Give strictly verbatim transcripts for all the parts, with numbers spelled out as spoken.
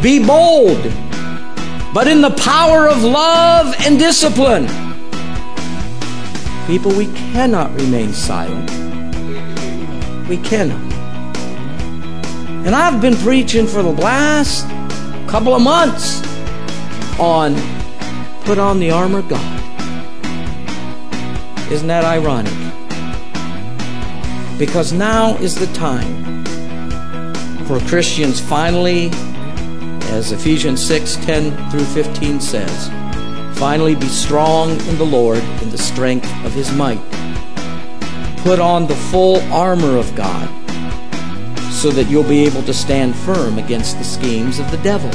Be bold, but in the power of love and discipline. People, we cannot remain silent. We cannot. And I've been preaching for the last couple of months on put on the armor of God. Isn't that ironic? Because now is the time for Christians finally, as Ephesians six, ten through fifteen says, finally be strong in the Lord in the strength of His might. Put on the full armor of God so that you'll be able to stand firm against the schemes of the devil.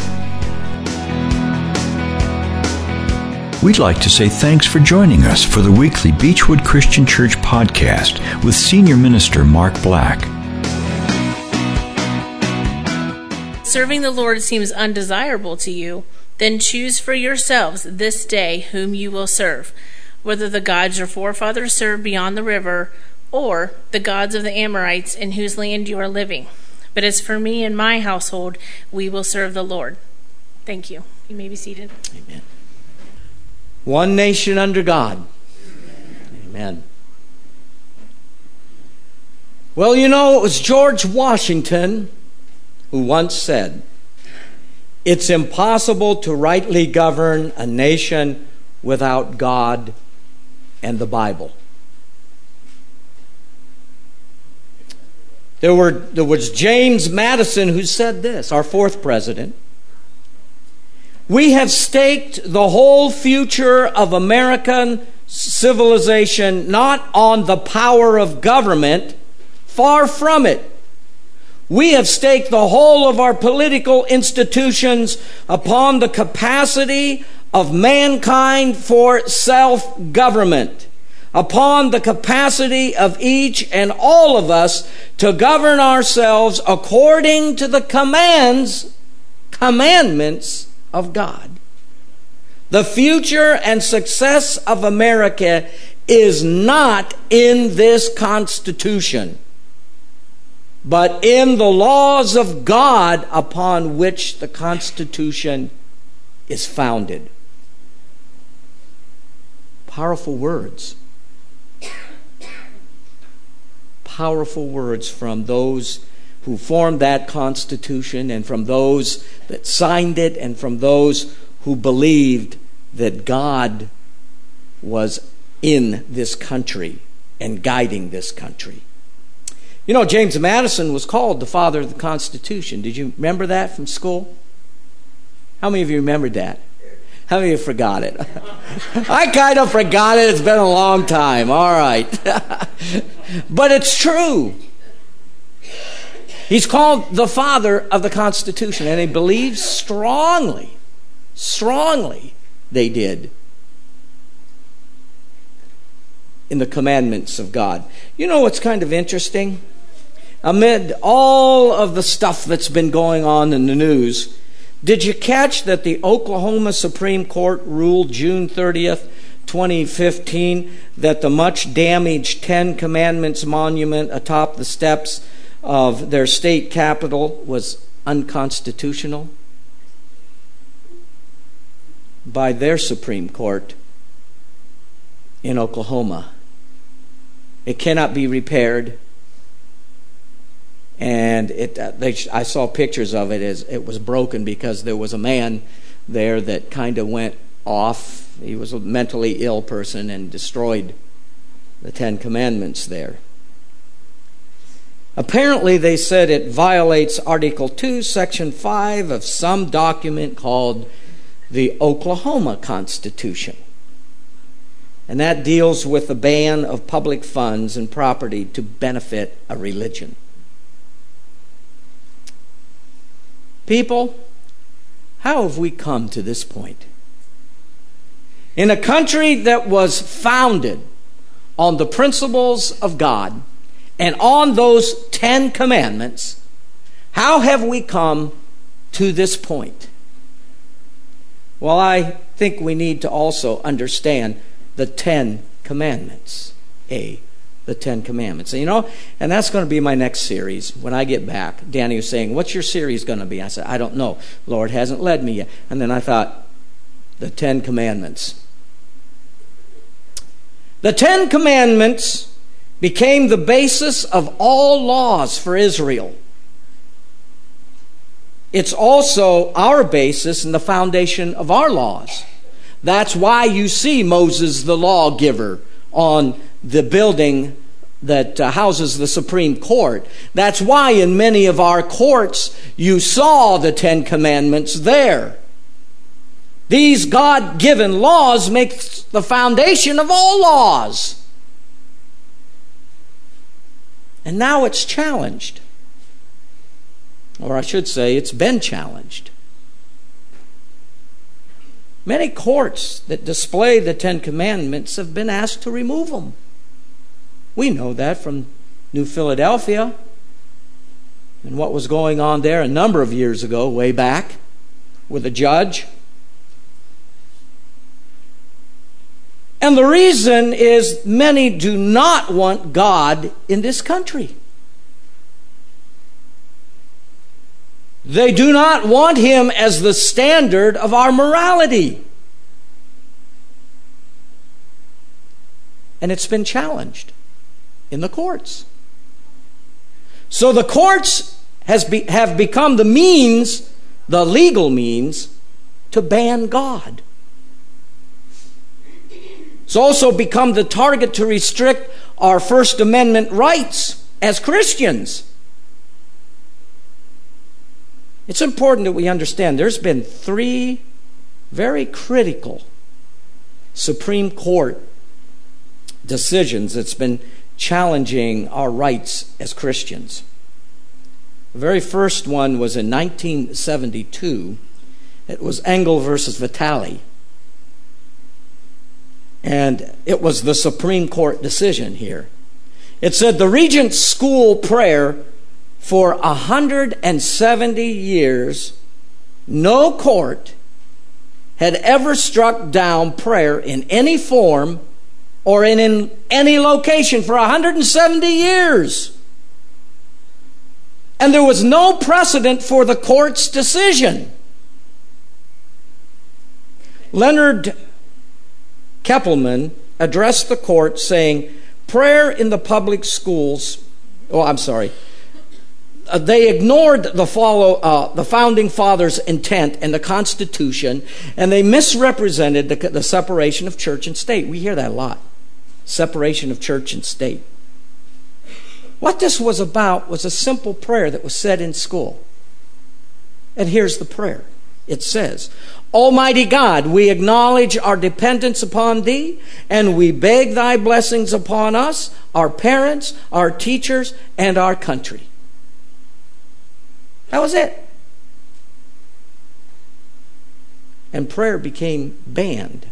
We'd like to say thanks for joining us for the weekly Beechwood Christian Church podcast with Senior Minister Mark Black. Serving the Lord seems undesirable to you, then choose for yourselves this day whom you will serve, whether the gods your forefathers served beyond the river, or the gods of the Amorites in whose land you are living. But as for me and my household, we will serve the Lord. Thank you. You may be seated. Amen. One nation under God. Amen. Well, you know, it was George Washington who once said, "It's impossible to rightly govern a nation without God and the Bible." There were there was James Madison who said this, our fourth president. "We have staked the whole future of American civilization not on the power of government, far from it. We have staked the whole of our political institutions upon the capacity of mankind for self-government, upon the capacity of each and all of us to govern ourselves according to the commands, commandments of God. The future and success of America is not in this Constitution, but in the laws of God upon which the Constitution is founded." Powerful words. Powerful words from those who formed that Constitution and from those that signed it and from those who believed that God was in this country and guiding this country. You know, James Madison was called the father of the Constitution. Did you remember that from school? How many of you remembered that? How many of you forgot it? I kind of forgot it. It's been a long time. All right. But it's true. He's called the father of the Constitution, and he believes strongly, strongly they did, in the commandments of God. You know what's kind of interesting? Amid all of the stuff that's been going on in the news, did you catch that the Oklahoma Supreme Court ruled June thirtieth, twenty fifteen, that the much damaged Ten Commandments monument atop the steps of their state capitol was unconstitutional? By their Supreme Court in Oklahoma. It cannot be repaired. And it, uh, they, I saw pictures of it as it was broken because there was a man there that kind of went off. He was a mentally ill person and destroyed the Ten Commandments there. Apparently, they said it violates Article two, Section five of some document called the Oklahoma Constitution. And that deals with the ban of public funds and property to benefit a religion. People, how have we come to this point? In a country that was founded on the principles of God and on those Ten Commandments, how have we come to this point? Well, I think we need to also understand the Ten Commandments. A. the Ten Commandments. And, you know, and that's going to be my next series when I get back. Danny was saying, what's your series going to be? I said, I don't know. Lord hasn't led me yet. And then I thought, the Ten Commandments. The Ten Commandments became the basis of all laws for Israel. It's also our basis and the foundation of our laws. That's why you see Moses the lawgiver on the building that uh, houses the Supreme Court. That's why in many of our courts you saw the Ten Commandments there. These God-given laws make the foundation of all laws. And now it's challenged. Or I should say, it's been challenged. Many courts that display the Ten Commandments have been asked to remove them. We know that from New Philadelphia and what was going on there a number of years ago, way back, with a judge. And the reason is many do not want God in this country. They do not want Him as the standard of our morality. And it's been challenged in the courts. So the courts has be, have become the means, the legal means, to ban God. It's also become the target to restrict our First Amendment rights as Christians. It's important that we understand there's been three very critical Supreme Court decisions that's been challenging our rights as Christians. The very first one was in nineteen seventy-two. It was Engel versus Vitale. And it was the Supreme Court decision here. It said the Regent School prayer for one hundred seventy years, no court had ever struck down prayer in any form or in, in any location for one hundred seventy years. And there was no precedent for the court's decision. Leonard Keppelman addressed the court saying, prayer in the public schools, oh, I'm sorry, uh, they ignored the follow, uh, the Founding Fathers' intent and the Constitution, and they misrepresented the, the separation of church and state. We hear that a lot. Separation of church and state. What this was about was a simple prayer that was said in school. And here's the prayer. It says, Almighty God, we acknowledge our dependence upon Thee, and we beg Thy blessings upon us, our parents, our teachers, and our country. That was it. And prayer became banned.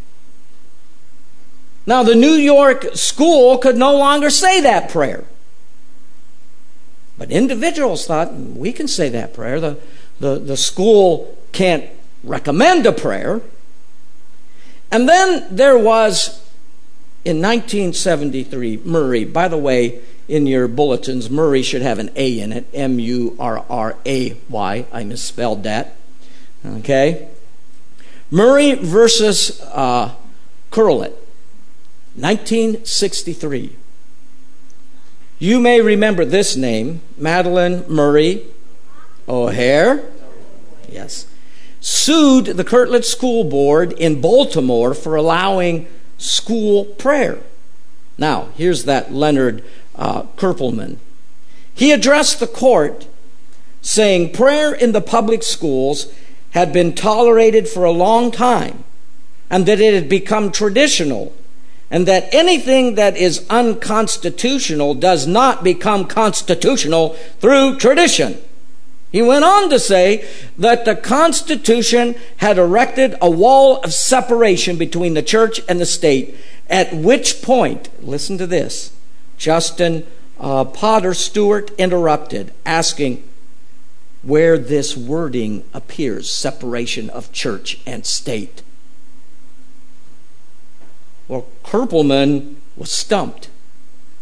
Now, the New York school could no longer say that prayer. But individuals thought, we can say that prayer. The, the, the school can't recommend a prayer. And then there was, in nineteen seventy-three, Murray. By the way, in your bulletins, Murray should have an A in it, M U R R A Y. I misspelled that. Okay? Murray versus uh, Curlett, nineteen sixty-three. You may remember this name, Madalyn Murray O'Hair. Yes. Sued the Kirtland School Board in Baltimore for allowing school prayer. Now, here's that Leonard uh, Keppelman. He addressed the court saying prayer in the public schools had been tolerated for a long time and that it had become traditional, and that anything that is unconstitutional does not become constitutional through tradition. He went on to say that the Constitution had erected a wall of separation between the church and the state, at which point, listen to this, Justin uh, Potter Stewart interrupted, asking where this wording appears, separation of church and state. Well, Keppelman was stumped.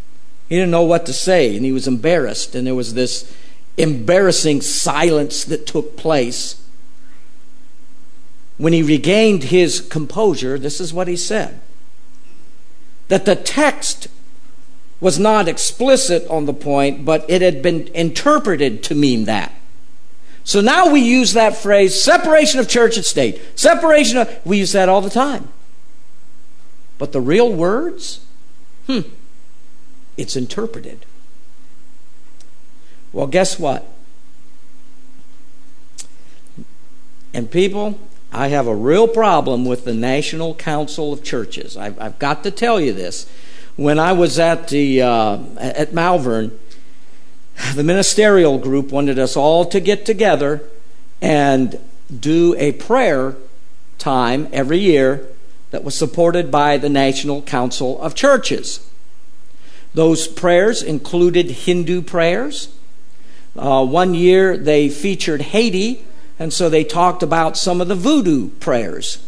He didn't know what to say, and he was embarrassed, and there was this embarrassing silence that took place. When he regained his composure, this is what he said: that the text was not explicit on the point, but it had been interpreted to mean that. So now we use that phrase, separation of church and state. Separation of, we use that all the time. But the real words, hmm, it's interpreted. Well, guess what? And people, I have a real problem with the National Council of Churches. I've, I've got to tell you this. When I was at the uh, at Malvern, the ministerial group wanted us all to get together and do a prayer time every year that was supported by the National Council of Churches. Those prayers included Hindu prayers. Uh, one year they featured Haiti, and so they talked about some of the voodoo prayers.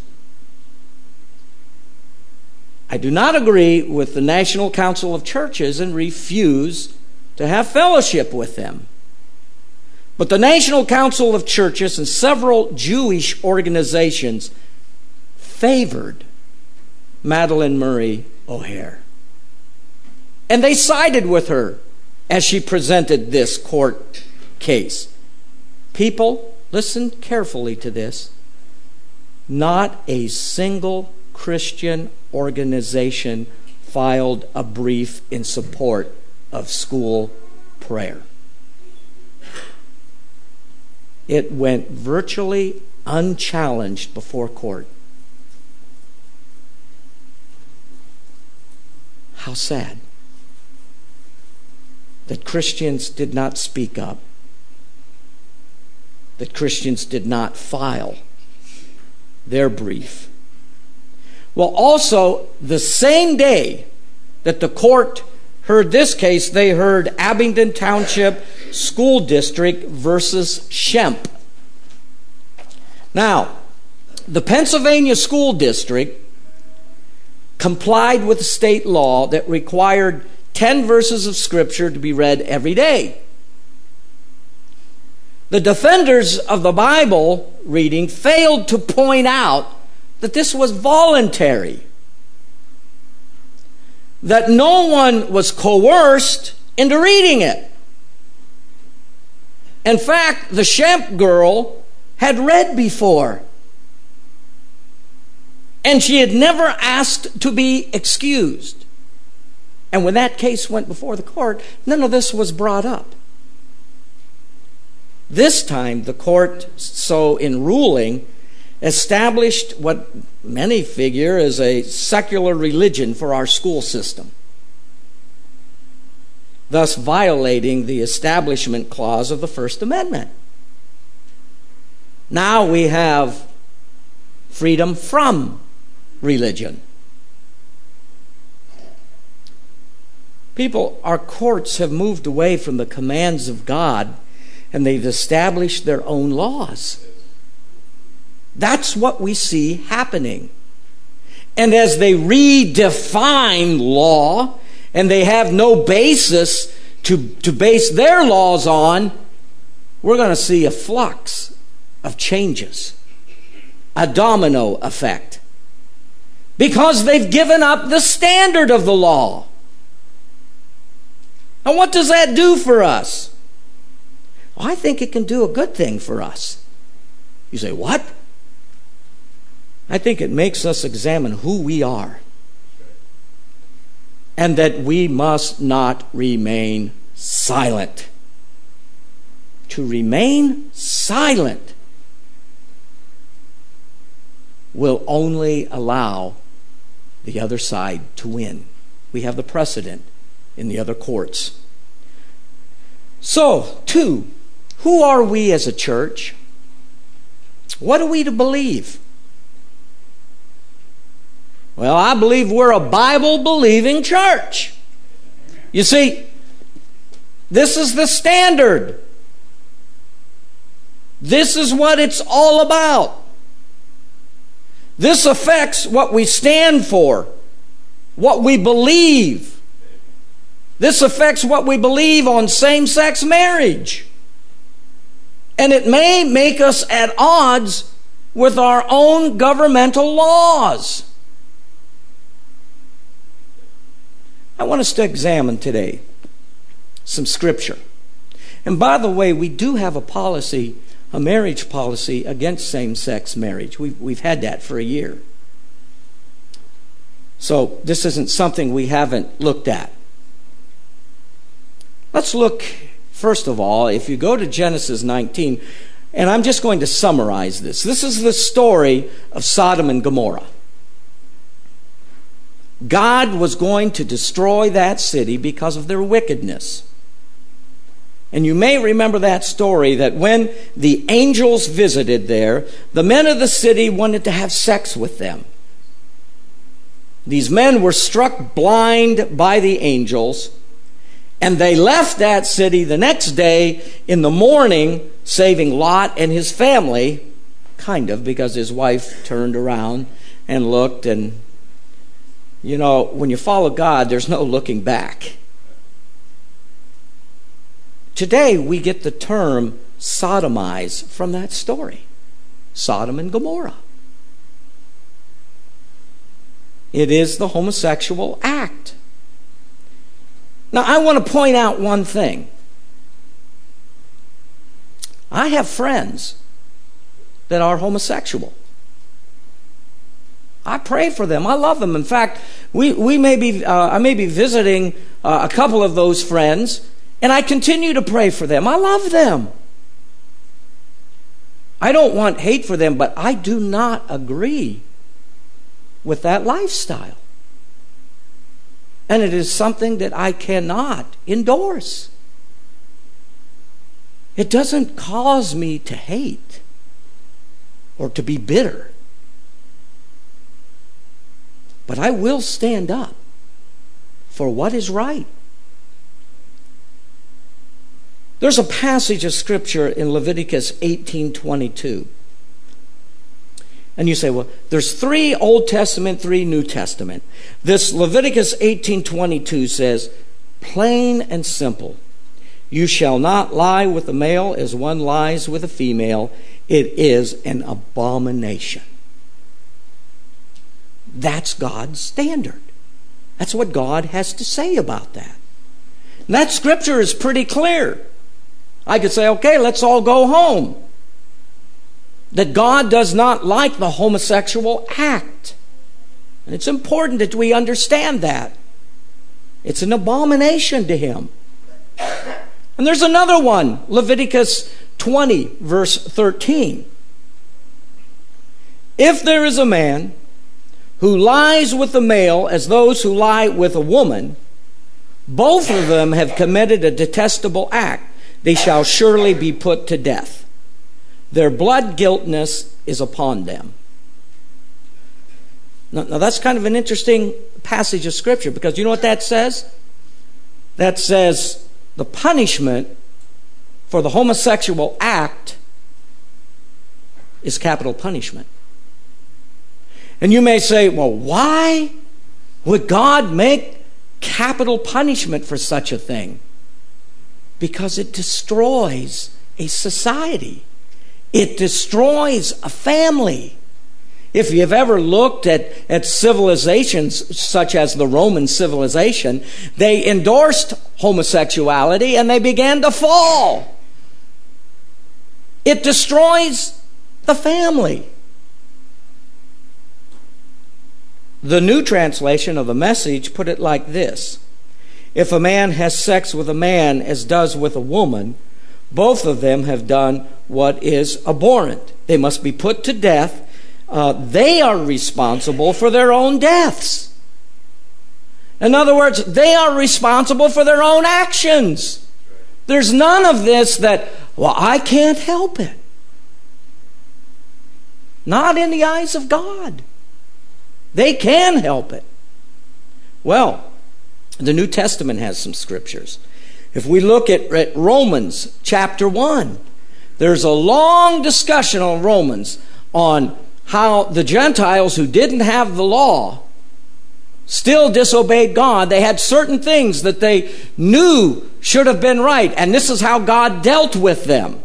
I do not agree with the National Council of Churches and refuse to have fellowship with them. But the National Council of Churches and several Jewish organizations favored Madalyn Murray O'Hair. And they sided with her as she presented this court case. People, listen carefully to this. Not a single Christian organization filed a brief in support of school prayer. It went virtually unchallenged before court. How sad that Christians did not speak up, that Christians did not file their brief. Well, also, the same day that the court heard this case, they heard Abingdon Township School District versus Shemp. Now, the Pennsylvania School District complied with the state law that required ten verses of Scripture to be read every day. The defenders of the Bible reading failed to point out that this was voluntary, that no one was coerced into reading it. In fact, the Shemp girl had read before, and she had never asked to be excused. And when that case went before the court, none of this was brought up. This time, the court, so in ruling, established what many figure as a secular religion for our school system, thus violating the Establishment Clause of the First Amendment. Now we have freedom from religion. People, our courts have moved away from the commands of God, and they've established their own laws. That's what we see happening. And as they redefine law, and they have no basis to, to base their laws on, we're going to see a flux of changes, a domino effect, because they've given up the standard of the law. And what does that do for us? Well, I think it can do a good thing for us. You say, what? I think it makes us examine who we are, and that we must not remain silent. To remain silent will only allow the other side to win. We have the precedent in the other courts. So, two, who are we as a church? What are we to believe? Well, I believe we're a Bible-believing church. You see, this is the standard. This is what it's all about. This affects what we stand for, what we believe. This affects what we believe on same-sex marriage. And it may make us at odds with our own governmental laws. I want us to examine today some scripture. And by the way, we do have a policy, a marriage policy against same-sex marriage. We've, we've had that for a year. So this isn't something we haven't looked at. Let's look, first of all, if you go to Genesis nineteen, and I'm just going to summarize this. This is the story of Sodom and Gomorrah. God was going to destroy that city because of their wickedness. And you may remember that story, that when the angels visited there, the men of the city wanted to have sex with them. These men were struck blind by the angels, and they left that city the next day in the morning, saving Lot and his family, kind of, because his wife turned around and looked. And, you know, when you follow God, there's no looking back. Today, we get the term sodomize from that story. Sodom and Gomorrah. It is the homosexual act. Now, I want to point out one thing. I have friends that are homosexual. I pray for them. I love them. In fact, we, we may be, uh, I may be visiting uh, a couple of those friends, and I continue to pray for them. I love them. I don't want hate for them, but I do not agree with that lifestyle. And it is something that I cannot endorse. It doesn't cause me to hate or to be bitter. But I will stand up for what is right. There's a passage of Scripture in Leviticus eighteen twenty-two. And you say, well, there's three Old Testament, three New Testament. This Leviticus eighteen twenty-two says, plain and simple, you shall not lie with a male as one lies with a female. It is an abomination. That's God's standard. That's what God has to say about that. And that Scripture is pretty clear. I could say, okay, let's all go home. That God does not like the homosexual act. And it's important that we understand that. It's an abomination to Him. And there's another one, Leviticus twenty, verse thirteen. If there is a man who lies with a male as those who lie with a woman, both of them have committed a detestable act. They shall surely be put to death. Their blood guiltness is upon them. Now, now that's kind of an interesting passage of Scripture, because you know what that says? That says the punishment for the homosexual act is capital punishment. And you may say, well, why would God make capital punishment for such a thing? Because it destroys a society. It destroys a family. If you've ever looked at, at civilizations such as the Roman civilization, they endorsed homosexuality and they began to fall. It destroys the family. The New Translation of the Message put it like this: if a man has sex with a man as does with a woman, both of them have done what is abhorrent. They must be put to death. Uh, they are responsible for their own deaths. In other words, they are responsible for their own actions. There's none of this that, well, I can't help it. Not in the eyes of God. They can help it. Well, the New Testament has some scriptures. If we look at, at Romans chapter one, there's a long discussion on Romans on how the Gentiles who didn't have the law still disobeyed God. They had certain things that they knew should have been right, and this is how God dealt with them.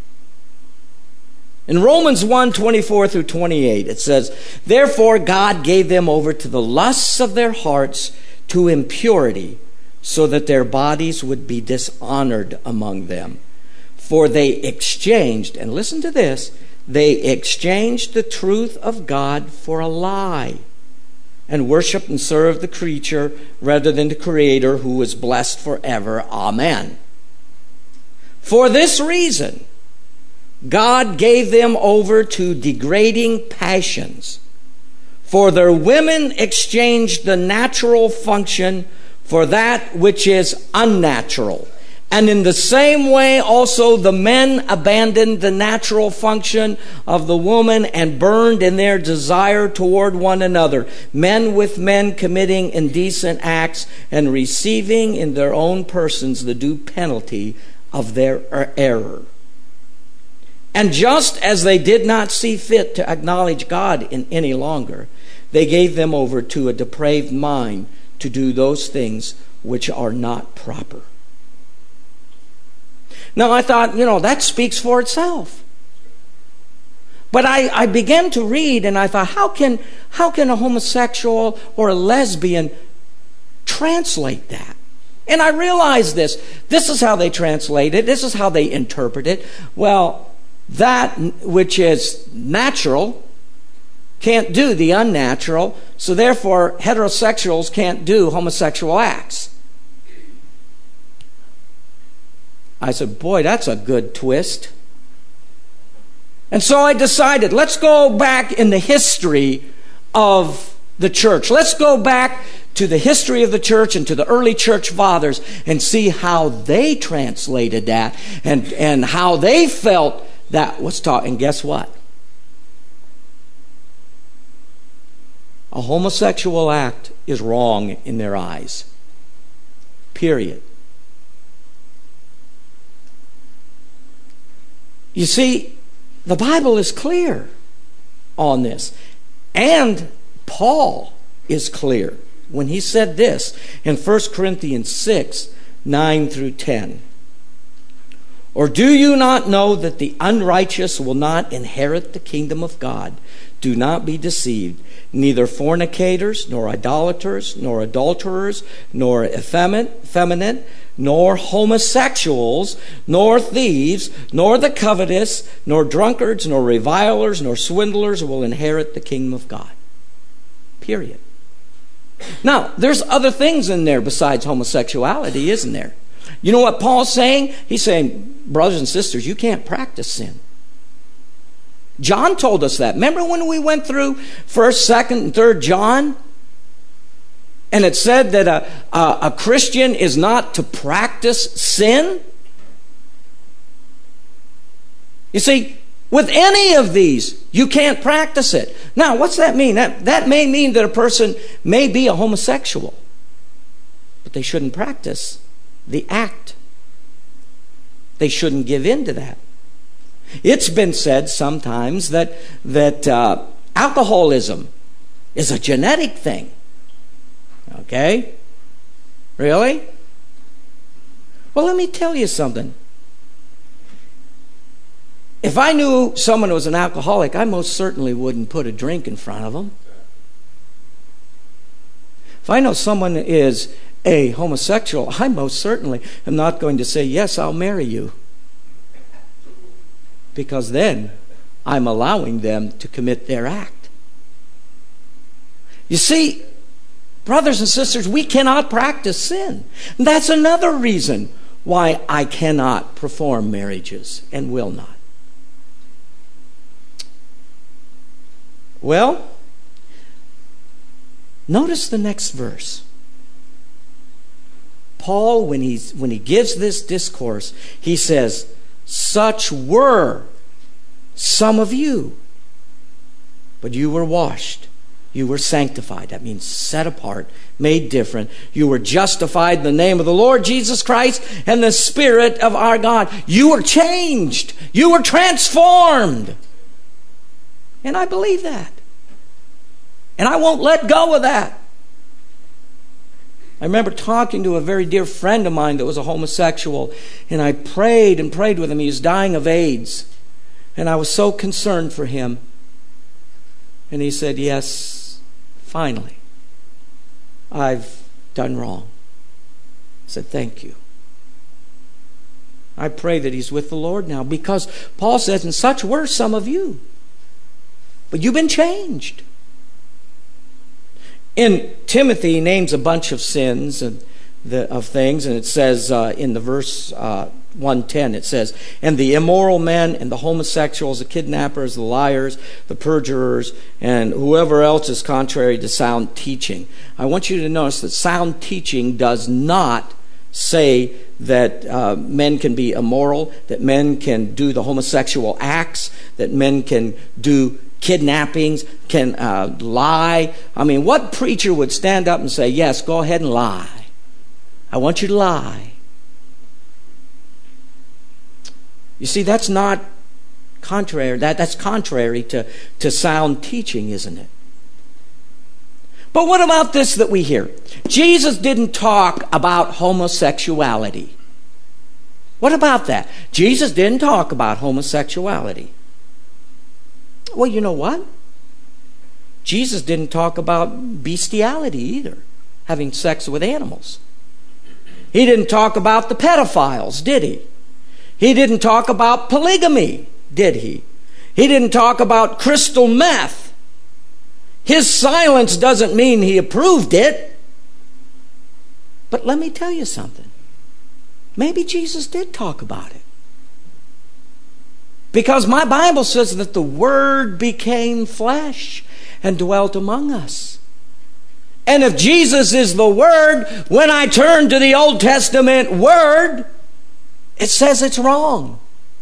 In Romans one, twenty-four through twenty-eight, it says, "Therefore God gave them over to the lusts of their hearts to impurity, so that their bodies would be dishonored among them. For they exchanged," and listen to this, "they exchanged the truth of God for a lie, and worshiped and served the creature rather than the Creator, who is blessed forever. Amen. For this reason, God gave them over to degrading passions. For their women exchanged the natural function for that which is unnatural. And in the same way also the men abandoned the natural function of the woman and burned in their desire toward one another, men with men committing indecent acts and receiving in their own persons the due penalty of their error. And just as they did not see fit to acknowledge God in any longer, they gave them over to a depraved mind to do those things which are not proper." Now I thought, you know, that speaks for itself. But I, I began to read and I thought, how can, how can a homosexual or a lesbian translate that? And I realized this. This is how they translate it. This is how they interpret it. Well, that which is natural can't do the unnatural, so therefore heterosexuals can't do homosexual acts. I said, boy, that's a good twist. And so I decided, let's go back in the history of the church. Let's go back to the history of the church and to the early church fathers and see how they translated that and, and how they felt that was taught. And guess what? A homosexual act is wrong in their eyes. Period. You see, the Bible is clear on this. And Paul is clear when he said this in First Corinthians six, nine through ten. "Or do you not know that the unrighteous will not inherit the kingdom of God? Do not be deceived. Neither fornicators, nor idolaters, nor adulterers, nor effeminate, nor homosexuals, nor thieves, nor the covetous, nor drunkards, nor revilers, nor swindlers will inherit the kingdom of God." Period. Now, there's other things in there besides homosexuality, isn't there? You know what Paul's saying? He's saying, brothers and sisters, you can't practice sin. John told us that. Remember when we went through first, second, and third John? And it said that a, a, a Christian is not to practice sin? You see, with any of these, you can't practice it. Now, what's that mean? That, that may mean that a person may be a homosexual, but they shouldn't practice the act. They shouldn't give in to that. It's been said sometimes that, that uh, alcoholism is a genetic thing. Okay? Really? Well, let me tell you something. If I knew someone was an alcoholic, I most certainly wouldn't put a drink in front of them. If I know someone is a homosexual, I most certainly am not going to say, yes, I'll marry you. Because then I'm allowing them to commit their act. You see, brothers and sisters, we cannot practice sin. And that's another reason why I cannot perform marriages and will not. Well, notice the next verse. Paul, when he's when he gives this discourse, he says, "Such were some of you, but you were washed, you were sanctified." That means set apart, made different. You were justified in the name of the Lord Jesus Christ and the Spirit of our God. You were changed. You were transformed. And I believe that. And I won't let go of that. I remember talking to a very dear friend of mine that was a homosexual, and I prayed and prayed with him. He was dying of AIDS, and I was so concerned for him. And he said, yes, finally, I've done wrong. I said, thank you. I pray that he's with the Lord now, because Paul says, and such were some of you, but you've been changed. In Timothy, he names a bunch of sins and the, of things, and it says uh, in the verse uh, one ten, it says, and the immoral men and the homosexuals, the kidnappers, the liars, the perjurers, and whoever else is contrary to sound teaching. I want you to notice that sound teaching does not say that uh, men can be immoral, that men can do the homosexual acts, that men can do kidnappings, can uh, lie. I mean, what preacher would stand up and say, yes, go ahead and lie. I want you to lie. You see, that's not contrary. That, that's contrary to, to sound teaching, isn't it? But what about this that we hear? Jesus didn't talk about homosexuality. What about that? Jesus didn't talk about homosexuality. Well, you know what? Jesus didn't talk about bestiality either, having sex with animals. He didn't talk about the pedophiles, did he? He didn't talk about polygamy, did he? He didn't talk about crystal meth. His silence doesn't mean he approved it. But let me tell you something. Maybe Jesus did talk about it. Because my Bible says that the Word became flesh and dwelt among us. And if Jesus is the Word, when I turn to the Old Testament Word, it says it's wrong.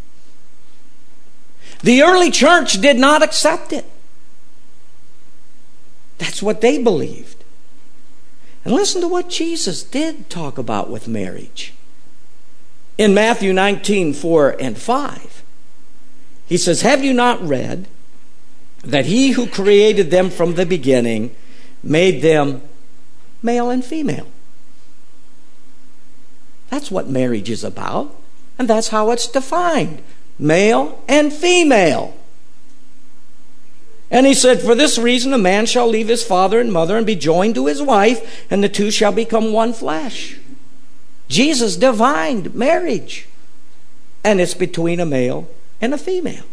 The early church did not accept it. That's what they believed. And listen to what Jesus did talk about with marriage. In Matthew nineteen, four and five, he says, have you not read that he who created them from the beginning made them male and female? That's what marriage is about. And that's how it's defined. Male and female. And he said, for this reason a man shall leave his father and mother and be joined to his wife, and the two shall become one flesh. Jesus defined marriage. And it's between a male and a female.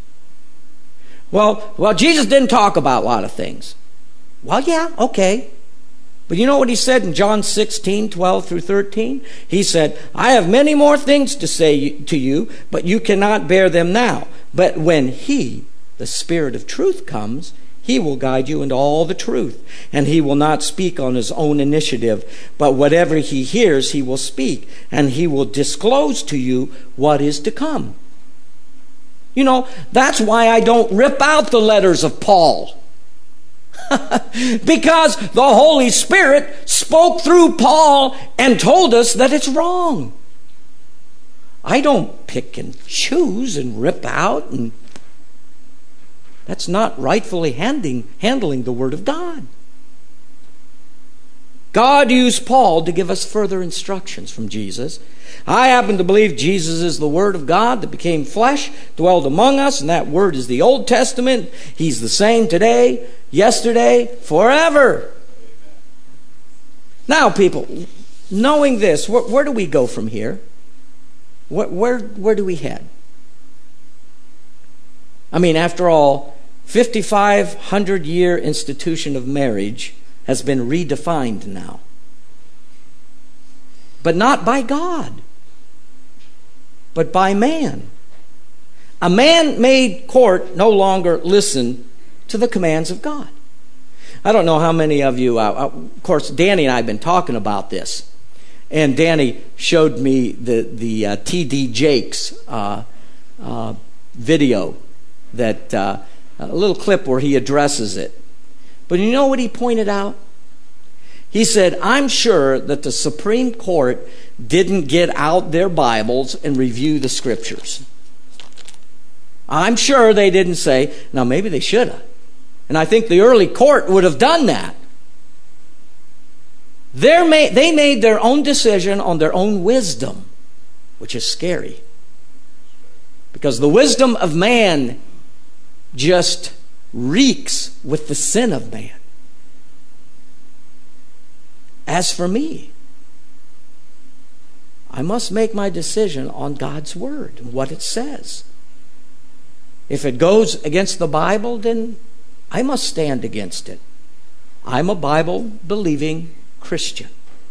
Well, well, Jesus didn't talk about a lot of things. Well, yeah, okay. But you know what he said in John sixteen, twelve through thirteen? He said, I have many more things to say to you, but you cannot bear them now. But when he, the Spirit of truth, comes, he will guide you into all the truth. And he will not speak on his own initiative, but whatever he hears, he will speak, and he will disclose to you what is to come. You know, that's why I don't rip out the letters of Paul. Because the Holy Spirit spoke through Paul and told us that it's wrong. I don't pick and choose and rip out, and that's not rightfully handing, handling the Word of God. God used Paul to give us further instructions from Jesus. I happen to believe Jesus is the Word of God that became flesh, dwelled among us, and that Word is the Old Testament. He's the same today, yesterday, forever. Now, people, knowing this, where, where do we go from here? Where, where, where do we head? I mean, after all, fifty-five hundred year institution of marriage has been redefined now. But not by God, but by man. A man-made court no longer listened to the commands of God. I don't know how many of you, uh, of course, Danny and I have been talking about this. And Danny showed me the, the uh, T D Jakes uh, uh, video, that uh, a little clip where he addresses it. But you know what he pointed out? He said, I'm sure that the Supreme Court didn't get out their Bibles and review the Scriptures. I'm sure they didn't say, now maybe they should have. And I think the early court would have done that. They're ma- they made their own decision on their own wisdom, which is scary. Because the wisdom of man just reeks with the sin of man. As for me, I must make my decision on God's Word and what it says. If it goes against the Bible, then I must stand against it. I'm a Bible-believing Christian.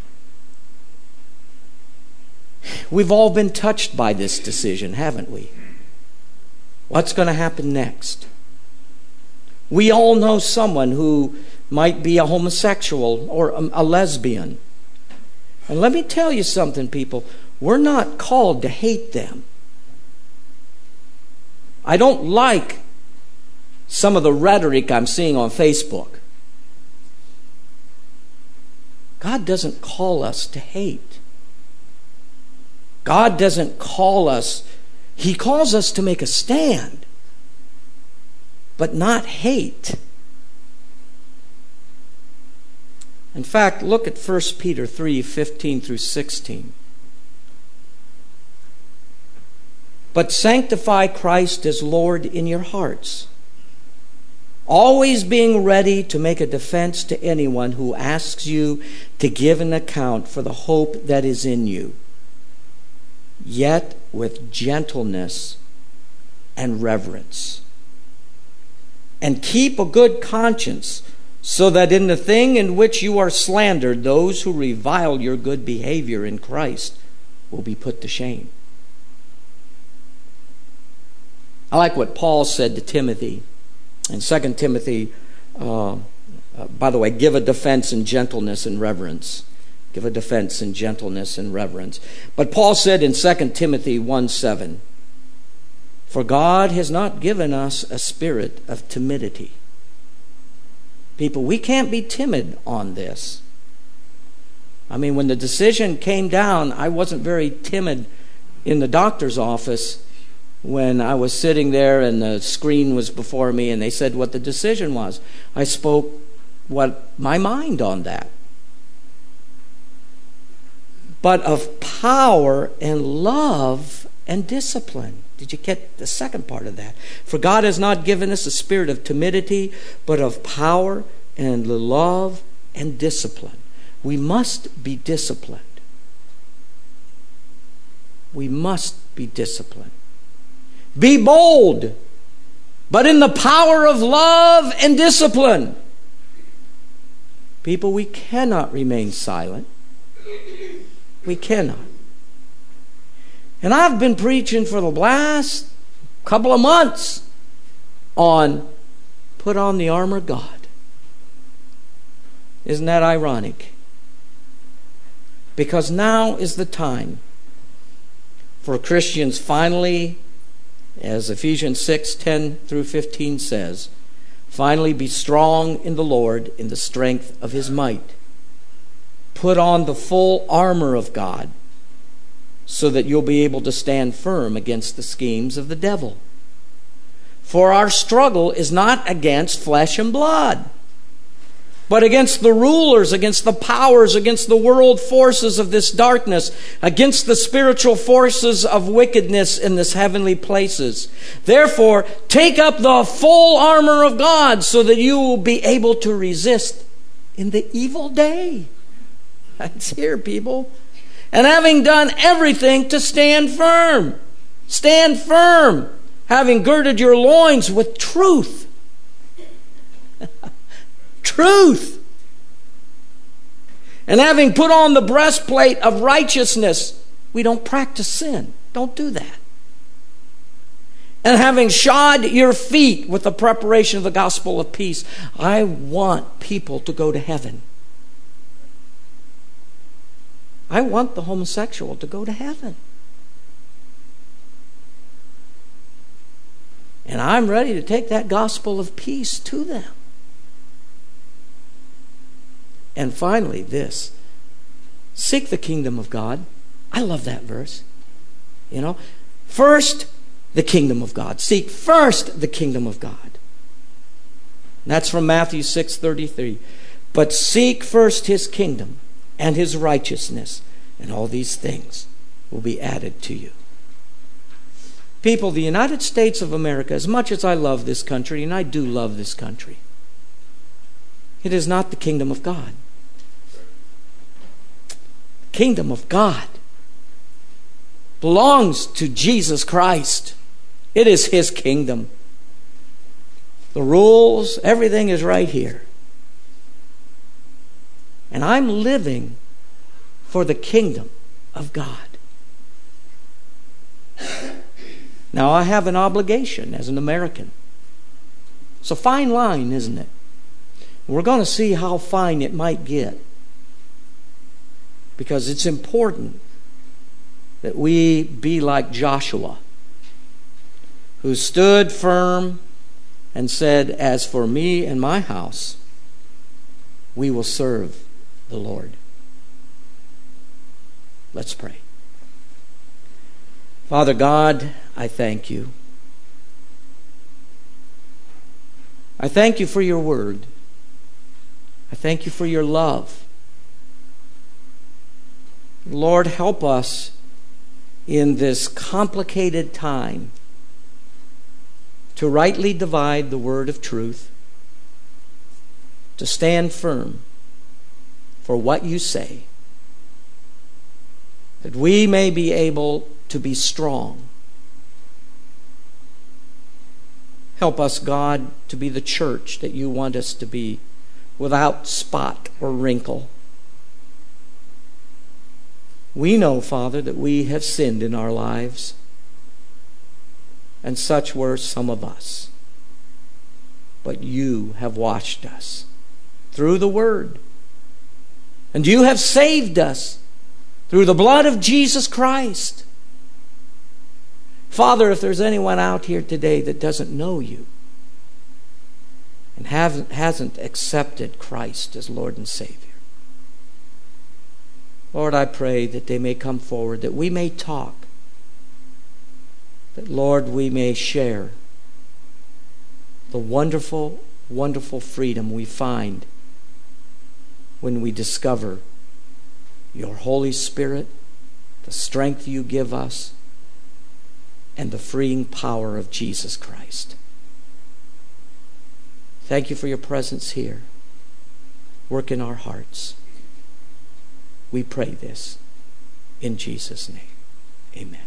We've all been touched by this decision, haven't we? What's going to happen next? We all know someone who might be a homosexual or a, a lesbian. And let me tell you something, people. We're not called to hate them. I don't like some of the rhetoric I'm seeing on Facebook. God doesn't call us to hate. God doesn't call us, He calls us to make a stand, but not hate. In fact, look at First Peter three, fifteen through sixteen. But sanctify Christ as Lord in your hearts, always being ready to make a defense to anyone who asks you to give an account for the hope that is in you, yet with gentleness and reverence. And keep a good conscience, so that in the thing in which you are slandered, those who revile your good behavior in Christ will be put to shame. I like what Paul said to Timothy in Second Timothy. Uh, uh, by the way, give a defense in gentleness and reverence. Give a defense in gentleness and reverence. But Paul said in Second Timothy one seven, for God has not given us a spirit of timidity. People, we can't be timid on this. I mean, when the decision came down, I wasn't very timid in the doctor's office when I was sitting there and the screen was before me and they said what the decision was. I spoke what my mind on that. But of power and love and discipline. Did you get the second part of that? For God has not given us a spirit of timidity, but of power and love and discipline. We must be disciplined. We must be disciplined. Be bold, but in the power of love and discipline. People, we cannot remain silent. We cannot. And I've been preaching for the last couple of months on put on the armor of God. Isn't that ironic? Because now is the time for Christians finally, as Ephesians six, ten through fifteen says, finally be strong in the Lord in the strength of His might. Put on the full armor of God so that you'll be able to stand firm against the schemes of the devil. For our struggle is not against flesh and blood, but against the rulers, against the powers, against the world forces of this darkness, against the spiritual forces of wickedness in this heavenly places. Therefore, take up the full armor of God so that you will be able to resist in the evil day. That's here, people. And having done everything, to stand firm. Stand firm, having girded your loins with truth. Truth. And having put on the breastplate of righteousness. We don't practice sin. Don't do that. And having shod your feet with the preparation of the gospel of peace. I want people to go to heaven. I want the homosexual to go to heaven. And I'm ready to take that gospel of peace to them. And finally, this. Seek the kingdom of God. I love that verse. You know, first, the kingdom of God. Seek first the kingdom of God. And that's from Matthew six thirty-three. But seek first His kingdom and his righteousness, and all these things will be added to you. People, the United States of America, as much as I love this country, and I do love this country, it is not the kingdom of God. The kingdom of God belongs to Jesus Christ. It is his kingdom. The rules, everything is right here. And I'm living for the kingdom of God. Now, I have an obligation as an American. It's a fine line, isn't it? We're going to see how fine it might get. Because it's important that we be like Joshua, who stood firm and said, "As for me and my house, we will serve the Lord." Let's pray. Father God, I thank you. I thank you for your word. I thank you for your love. Lord, help us in this complicated time to rightly divide the word of truth, to stand firm for what you say, that we may be able to be strong. Help us, God, to be the church that you want us to be, without spot or wrinkle. We know, Father, that we have sinned in our lives, and such were some of us. But you have washed us through the Word, and you have saved us through the blood of Jesus Christ. Father, if there's anyone out here today that doesn't know you and hasn't, hasn't accepted Christ as Lord and Savior, Lord, I pray that they may come forward, that we may talk, that, Lord, we may share the wonderful, wonderful freedom we find when we discover your Holy Spirit, the strength you give us, and the freeing power of Jesus Christ. Thank you for your presence here. Work in our hearts. We pray this in Jesus' name. Amen.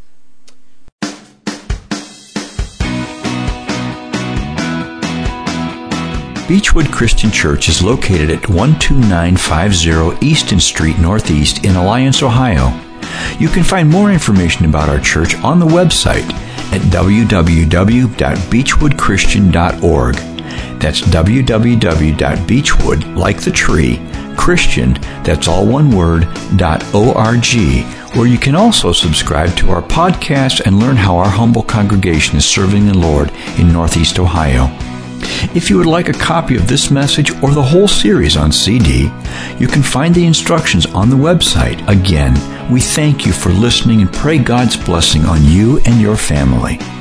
Beechwood Christian Church is located at one two nine five zero Easton Street Northeast in Alliance, Ohio. You can find more information about our church on the website at w w w dot beechwood christian dot org. That's w w w dot beechwood, like the tree, Christian, that's all one word, .org, where you can also subscribe to our podcast and learn how our humble congregation is serving the Lord in Northeast Ohio. If you would like a copy of this message or the whole series on C D, you can find the instructions on the website. Again, we thank you for listening and pray God's blessing on you and your family.